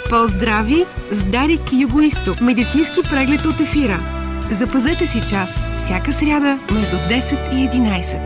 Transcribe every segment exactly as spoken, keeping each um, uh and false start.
По-здрави с Дарик Югоизток. Медицински преглед от ефира. Запазете си час всяка сряда между десет и единайсет.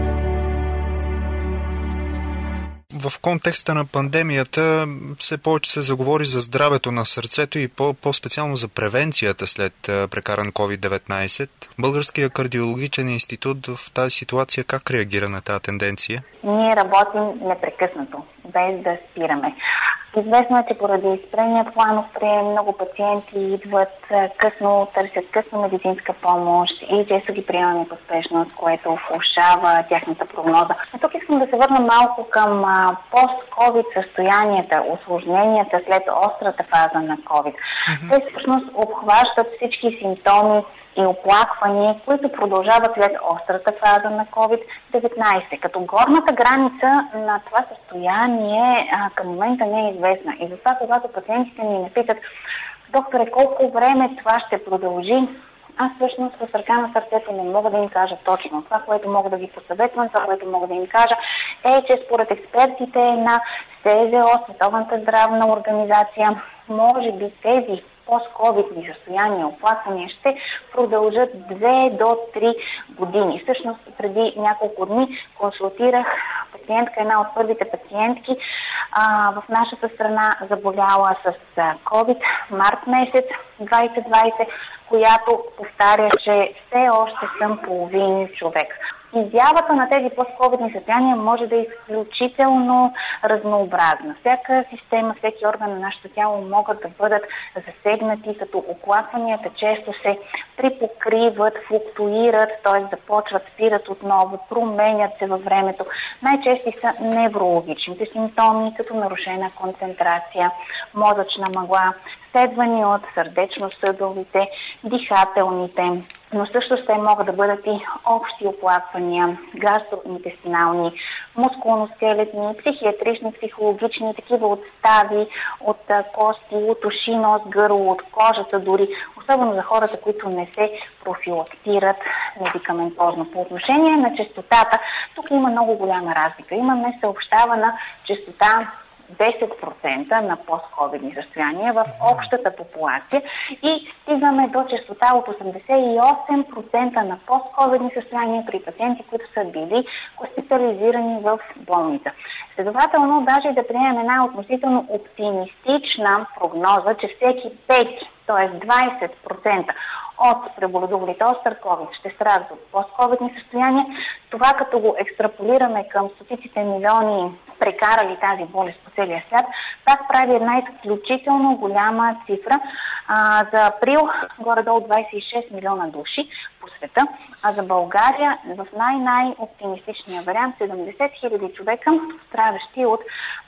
В контекста на пандемията все повече се заговори за здравето на сърцето и по- по-специално за превенцията след прекаран ковид деветнайсет. Българският кардиологичен институт в тази ситуация как реагира на тази тенденция? Ние работим непрекъснато, без да спираме. Известно е, че поради спрения планов прием много пациенти идват късно, търсят късно медицинска помощ и често ги приемаме по спешност, което влошава тяхната прогноза. А тук искам да се върна малко към пост-ковид състоянията, усложненията след острата фаза на ковид. Mm-hmm. Те всъщност обхващат всички симптоми и оплаквания, които продължават след острата фаза на ковид деветнайсет. Като горната граница на това състояние а, към момента не е известна. И затова, когато пациентите ни ме питат: докторе, колко време това ще продължи, аз всъщност с ръка на сърцето не мога да им кажа точно. Това, което мога да ги посъветвам, това, което мога да им кажа, е, че според експертите на СЗО, Световната здравна организация, може би тези пост-ковидни състояния, оплаквания ще продължат две до три години. Всъщност, преди няколко дни консултирах пациентка, една от първите пациентки а, в нашата страна, заболяла с ковид март месец двайсет двайсет, която повтаря, че все още съм половин човек. Изявата на тези пост-ковидни състояния може да е изключително разнообразна. Всяка система, всеки орган на нашето тяло могат да бъдат засегнати, като оплакванията често се припокриват, флуктуират, т.е. започват, спират отново, променят се във времето. Най-чести са неврологичните симптоми, като нарушена концентрация, мозъчна мъгла, следвани от сърдечно-съдовите, дихателните, но също ще могат да бъдат и общи оплаквания, гастроинтестинални, мускулно-скелетни, психиатрични, психологични, такива от стави, от кости, от уши, нос, гърло, от кожата дори, особено за хората, които не се профилактират медикаментозно. По отношение на честотата, тук има много голяма разлика. Имаме съобщавана честота десет процента на пост-ковидни състояния в общата популация и стигаме до честота от осемдесет и осем процента на пост-ковидни състояния при пациенти, които са били хоспитализирани в болница. Следователно, даже да приемем една относително оптимистична прогноза, че всеки пети, т.е. двайсет процента от преболедувалите остър ковид ще страдат от пост-ковидни състояния. Това, като го екстраполираме към стотиците милиони прекарали тази болест по целия свят, пак прави една изключително голяма цифра. А, за април горе-долу двайсет и шест милиона души по света, а за България в най-най-оптимистичния вариант седемдесет хиляди човека, страдащи от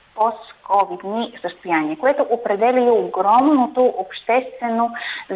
пост-ковидни състояния, което определя и огромното обществено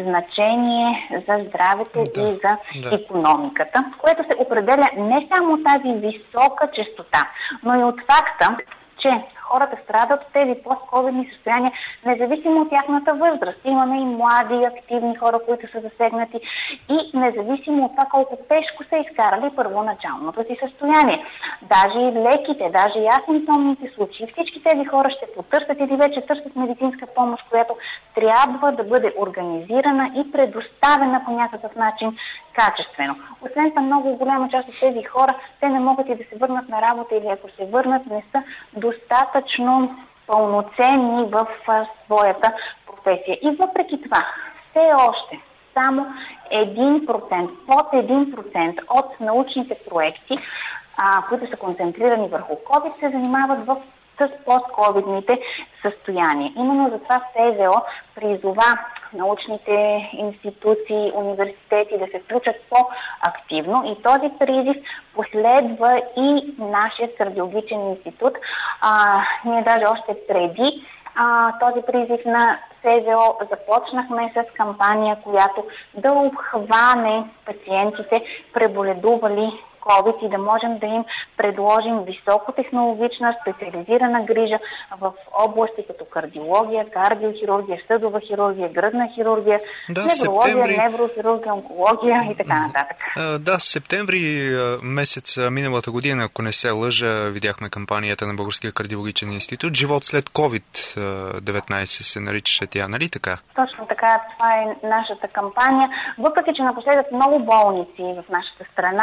значение за здравето да, и за да. икономиката, което се определя не само от тази висока честота, но и от факта, че хората страдат от тези пост-ковидни състояния, независимо от тяхната възраст. Имаме и млади, активни хора, които са засегнати и независимо от това колко тежко са изкарали първоначалното си състояние. Даже и леките, даже и асимптомните случаи, всички тези хора ще потърсят или вече търсят медицинска помощ, която трябва да бъде организирана и предоставена по някакъв начин качествено. Освен това, много голяма част от тези хора, те не могат и да се върнат на работа или ако се върнат, не са достатъчно пълноценни в а, своята професия. И въпреки това, все още само един процент, под един процент от научните проекти, а, които са концентрирани върху COVID, се занимават в с пост-ковидните състояния. Именно затова СЗО призова научните институции, университети да се включат по-активно и този призив последва и нашия кардиологичен институт. А, ние даже още преди а, този призив на СЗО започнахме с кампания, която да обхване пациентите, преболедували COVID и да можем да им предложим високотехнологична, специализирана грижа в области като кардиология, кардиохирургия, съдова хирургия, гръдна хирургия, да, неврология, септември... неврохирургия, онкология и така нататък. Да, септември месец миналата година, ако не се лъжа, видяхме кампанията на Българския кардиологичен институт. Живот след ковид деветнайсет се наричаше тя, нали така? Точно така, това е нашата кампания. Въпреки че напоследък много болници в нашата страна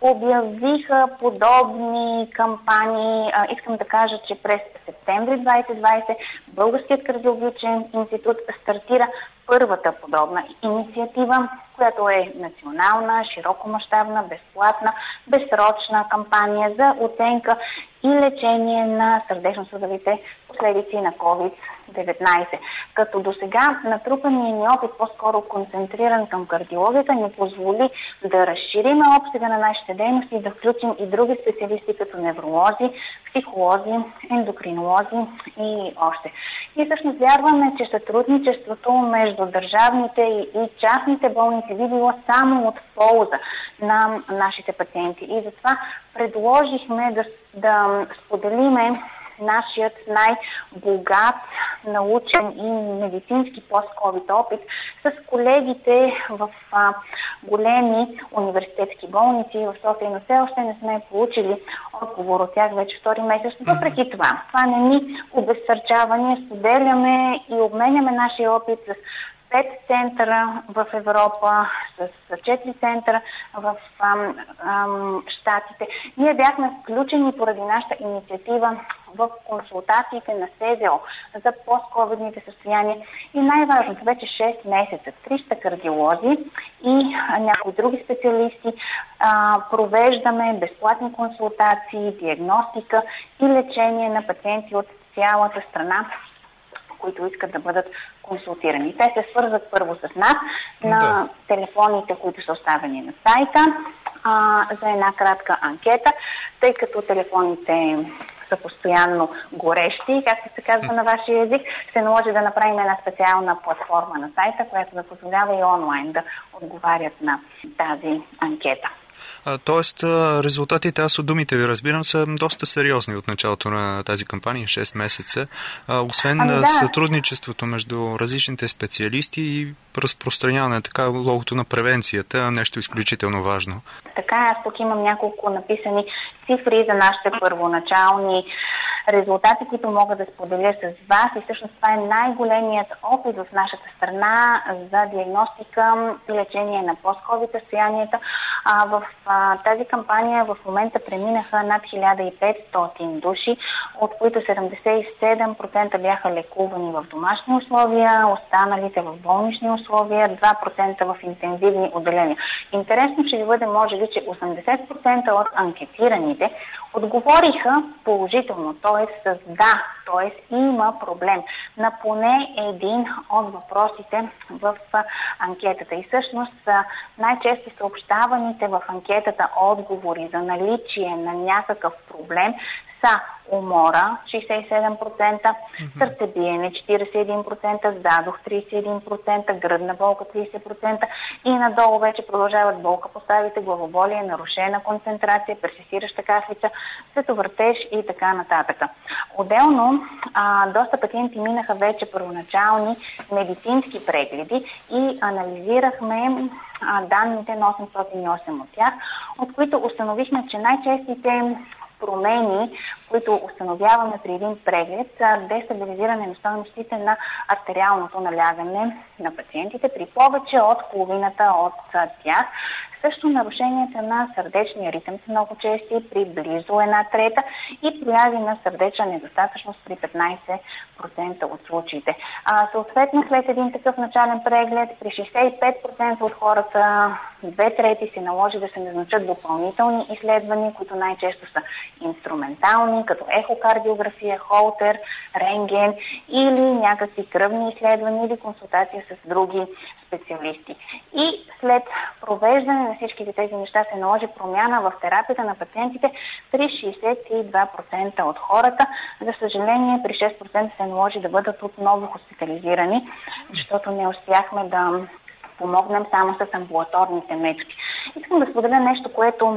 обявиха подобни кампании, искам да кажа, че през септември двайсет двайсет Българският кардиологичен институт стартира първата подобна инициатива, която е национална, широкомащабна, безплатна, безсрочна кампания за оценка и лечение на сърдечно-съдовите последици на ковид деветнайсет. Като до сега натрупаният ни опит, по-скоро концентриран към кардиологията, ни позволи да разширим обсега на нашите дейности и да включим и други специалисти като невролози, психолози, ендокринолози и още. И всъщност вярваме, че сътрудничеството между държавните и частните болници би било само от полза на нашите пациенти. И затова предложихме да, да споделиме нашият най-богат научен и медицински пост-ковид опит с колегите в а, големи университетски болници в София, но все още не сме получили отговор от тях вече втори месец. Въпреки това, това не ни обезсърчава. Ние споделяме и обменяме нашия опит с пет центъра в Европа, с четири центъра в ам, ам, Щатите. Ние бяхме включени поради нашата инициатива в консултациите на СЗО за постковидните състояния и най-важното, вече шест месеца, триста кардиолози и някои други специалисти а, провеждаме безплатни консултации, диагностика и лечение на пациенти от цялата страна, които искат да бъдат консултирани. Те се свързват първо с нас на да. телефоните, които са оставени на сайта, а, за една кратка анкета, тъй като телефоните са постоянно горещи, както се казва на вашия език, се наложи да направим една специална платформа на сайта, която да позволява и онлайн да отговарят на тази анкета. Тоест, резултатите, аз от думите ви разбирам, са доста сериозни от началото на тази кампания, шест месеца. Освен ами да. сътрудничеството между различните специалисти и разпространяване на така логото на превенцията, нещо изключително важно. Така, аз тук имам няколко написани цифри за нашите първоначални резултати, които мога да споделя с вас. И всъщност това е най-големият опит в нашата страна за диагностика и лечение на пост-ковид състоянията. А, в а, тази кампания в момента преминаха над хиляда и петстотин души, от които седемдесет и седем процента бяха лекувани в домашни условия, останалите в болнични условия, два процента в интензивни отделения. Интересно ще ви бъде, може би, че осемдесет процента от анкетираните отговориха положително, т.е. с да, т.е. има проблем на поне един от въпросите в анкетата. И всъщност най-често съобщаваните в анкетата отговори за наличие на някакъв проблем са умора шейсет и седем процента, mm-hmm. сърцебиене четиридесет и един процента, задух тридесет и един процента, гръдна болка тридесет процента и надолу вече продължават болка по ставите, главоболие, нарушена концентрация, персистираща кафица, световъртеж и така нататък. Отделно, а, доста пациенти минаха вече първоначални медицински прегледи и анализирахме а, данните на осемстотин и осем от тях, от които установихме, че най-честите промени, които установяваме при един преглед, са дестабилизиране на стойностите на артериалното налягане на пациентите при повече от половината от тях. Също нарушенията на сърдечния ритъм са много чести при близо една трета и прояви на сърдечна недостатъчност при петнайсет процента от случаите. А, съответно, след един такъв начален преглед, при шейсет и пет процента от хората, две трети се наложи да се назначат допълнителни изследвания, които най-често са инструментални, като ехокардиография, холтер, рентген или някакви кръвни изследвания или консултация с други специалисти. И след провеждане на всичките тези неща се наложи промяна в терапията на пациентите при шейсет и два процента от хората. За съжаление, при шест процента се наложи да бъдат отново хоспитализирани, защото не успяхме да помогнем само с амбулаторните методи. Искам да споделя нещо, което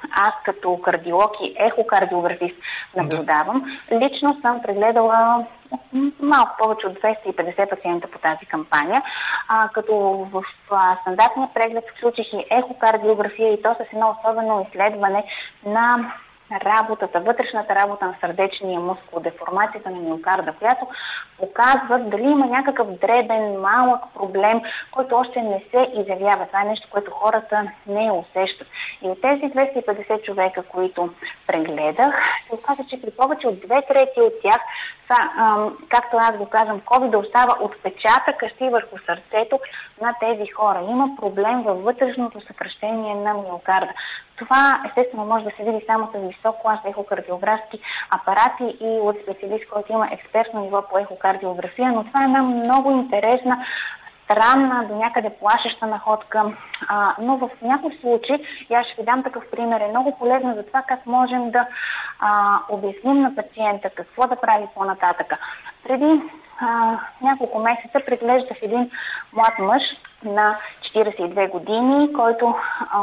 аз като кардиолог и ехокардиографист наблюдавам. Да. Лично съм прегледала малко повече от двеста и петдесет пациента по тази кампания, а, като в а, стандартния преглед включих и ехокардиография и то с едно особено изследване на работата, вътрешната работа на сърдечния мускул, деформацията на миокарда, която показва дали има някакъв дребен, малък проблем, който още не се изявява. Това е нещо, което хората не усещат. И от тези двеста и петдесет човека, които прегледах, се оказа, че при повече от две трети от тях, са, ам, както аз го казвам, COVID да остава отпечатъка си върху сърцето на тези хора. Има проблем във вътрешното съкращение на миокарда. Това естествено може да се види само с висок клас ехокардиографски апарати и от специалист, който има експертно ниво по ехокардиография, но това е една много интересна, странна, до някъде плашеща находка, а, но в някои случаи, и аз ще ви дам такъв пример, е много полезно за това как можем да а, обясним на пациента какво да прави по-нататъка. Преди а, няколко месеца преглеждах един млад мъж на четиридесет и две години, който а,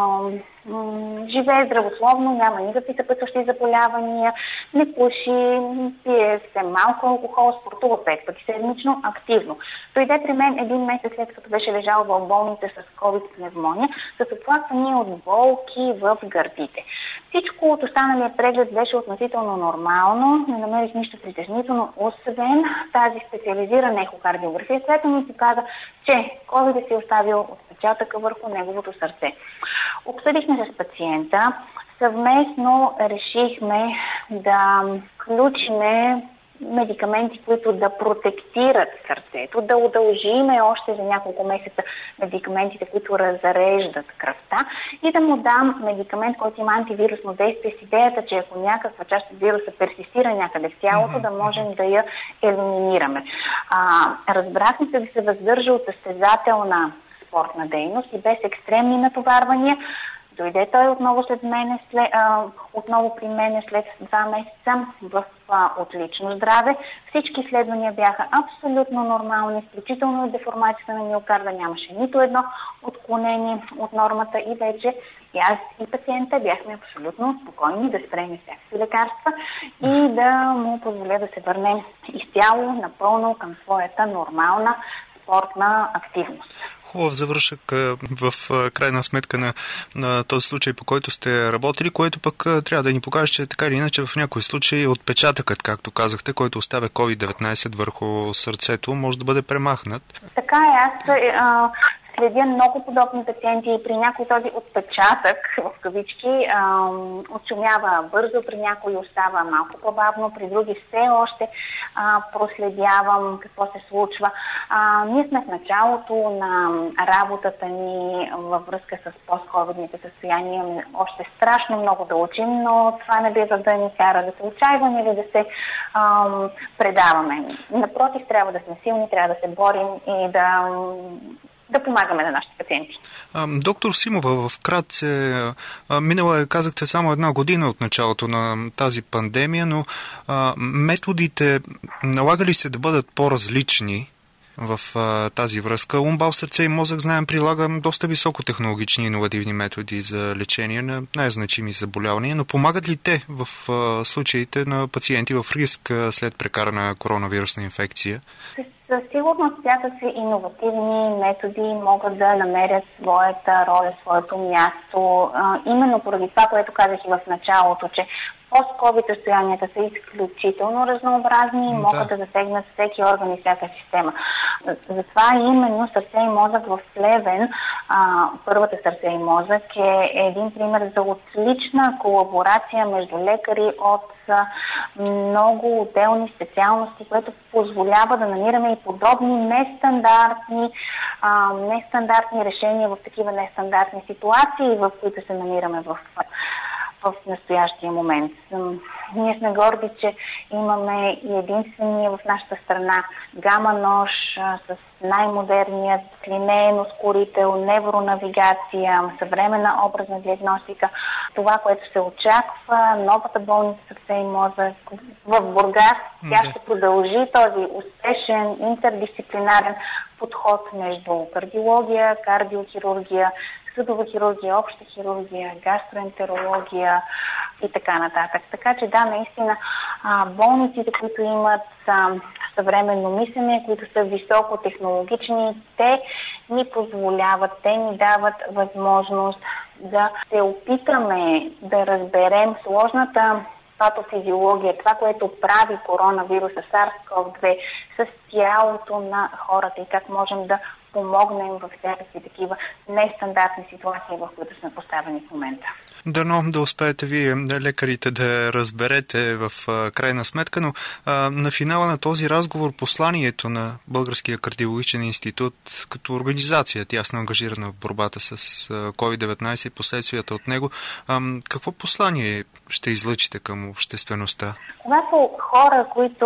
м- живее здравословно, няма никакви съпътстващи заболявания, не пуши, пие се малко алкохол, спортува пет пъти седмично, активно. Дойде при мен един месец след като беше лежал в болница с COVID-пневмония, с оплаквания от болки в гърдите. Всичко от останалия преглед беше относително нормално, не намерих нищо притеснително, освен тази специализирана ехокардиография, която ми показа, че COVID си е оставил отпечатъка върху неговото сърце. Обсъдихме с пациента, съвместно решихме да включиме медикаменти, които да протектират сърцето, да удължиме още за няколко месеца медикаментите, които разреждат кръвта и да му дам медикамент, който има антивирусно действие с идеята, че ако някаква част от вируса персистира някъде в тялото, mm-hmm. да можем да я елиминираме. А, разбрахме се да се въздържа от състезателна спортна дейност и без екстремни натоварвания. Дойде той отново, след мене, след, а, отново при мене след два месеца в а, отлично здраве. Всички изследвания бяха абсолютно нормални, включително и деформацията на миокарда. Нямаше нито едно отклонение от нормата и вече и аз и пациента бяхме абсолютно спокойни да спреме всякакви лекарства и да му позволя да се върне изцяло, напълно към своята нормална спортна активност. Хубав завършък в крайна сметка на, на този случай, по който сте работили, което пък трябва да ни покаже, че така или иначе в някои случаи отпечатъкът, както казахте, който оставя COVID деветнайсет върху сърцето, може да бъде премахнат. Така е, аз а, следя много подобни пациенти и при някой този отпечатък, в кавички, а, отшумява бързо, при някой остава малко по-бавно, при други все още а, проследявам какво се случва. А, ние сме в началото на работата ни във връзка с постковидните състояния. Още страшно много да учим, но това не бива да ни кара да се отчаиваме или да се а, предаваме. Напротив, трябва да сме силни, трябва да се борим и да да помагаме на нашите пациенти. Доктор Симова, вкратце, минала е, казахте, само една година от началото на тази пандемия, но а, методите налага ли се да бъдат по-различни в а, тази връзка? Умбал, сърце и мозък, знаем, прилага доста високотехнологични иновативни методи за лечение на най-значими заболявания, но помагат ли те в а, случаите на пациенти в риск а, след прекарана коронавирусна инфекция? Със сигурност всякакви иновативни методи могат да намерят своята роля, своето място. А, именно поради това, което казах и в началото, че пост-ковид състоянията са изключително разнообразни и могат да. да засегнат всеки орган и всяка система. Затова именно сърце и мозък в Плевен, а, първата сърце и мозък е един пример за отлична колаборация между лекари от а, много отделни специалности, което позволява да намираме и подобни нестандартни, а, нестандартни решения в такива нестандартни ситуации, в които се намираме в в настоящия момент. Ние сме горди, че имаме и единствения в нашата страна гама-нож с най-модерният линеен ускорител, невронавигация, съвременна образна диагностика. Това, което се очаква, новата болница сърце и мозък в Бургас, тя ще продължи този успешен интердисциплинарен подход между кардиология, кардиохирургия, съдова хирургия, обща хирургия, гастроентерология и така нататък. Така че да, наистина болниците, които имат съвременно мислене, които са високотехнологични, те ни позволяват, те ни дават възможност да се опитаме да разберем сложната патофизиология, това, което прави коронавируса SARS-ков две с тялото на хората и как можем да помогнем във всякакви такива нестандартни ситуации, в които сме поставени в момента. Дано да успеете вие, лекарите, да разберете в крайна сметка, но а, на финала на този разговор посланието на Българския кардиологичен институт като организация, тясно ангажирана в борбата с ковид деветнайсет и последствията от него, а, какво послание ще излъчите към обществеността? Когато хора, които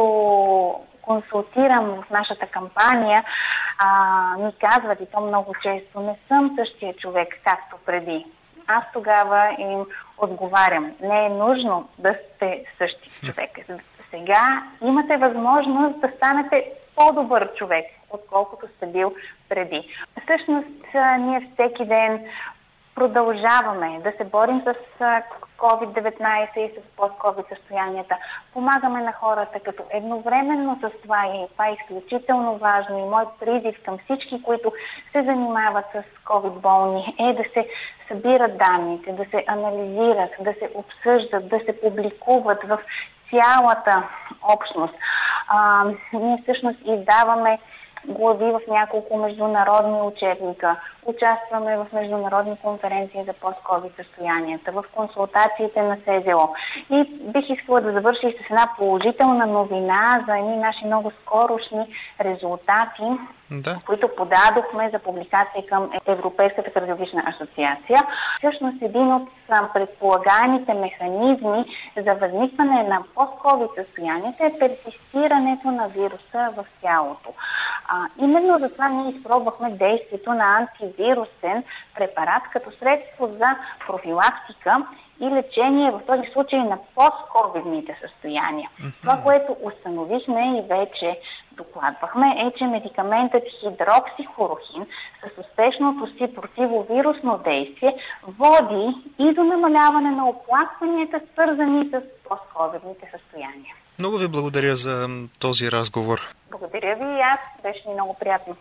консултирам в нашата кампания, а, ми казват, и то много често, не съм същия човек, както преди. Аз тогава им отговарям. Не е нужно да сте същи човек. Сега имате възможност да станете по-добър човек, отколкото сте бил преди. Всъщност, ние всеки ден продължаваме да се борим с ковид деветнайсет и с пост-ковид състоянията. Помагаме на хората, като едновременно с това, и това е изключително важно, и мой призив към всички, които се занимават с ковид болни, е да се събират данните, да се анализират, да се обсъждат, да се публикуват в цялата общност. А, ние всъщност издаваме глави в няколко международни учебника. Участваме в международни конференции за пост-ковид състоянията, в консултациите на СЗО. И бих искала да завърша и с една положителна новина за едни наши много скорошни резултати, да, които подадохме за публикация към Европейската кардиологична асоциация. Всъщност един от предполагаемите механизми за възникване на пост-ковид състоянията е персистирането на вируса в тялото. А, именно за това ние изпробвахме действието на антивирусен препарат като средство за профилактика и лечение в този случай на пост-ковидните състояния. Mm-hmm. Това, което установихме и вече докладвахме, е, че медикаментът хидроксихлорохин с успешното си противовирусно действие води и до намаляване на оплакванията, свързани с пост-ковидните състояния. Много ви благодаря за този разговор. Благодаря ви и аз. Беше ми много приятно.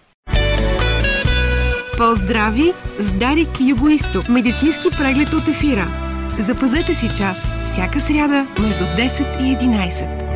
По-здрави с Дарик Югоизток. Медицински преглед от ефира. Запазете си час всяка сряда между десет и единайсет.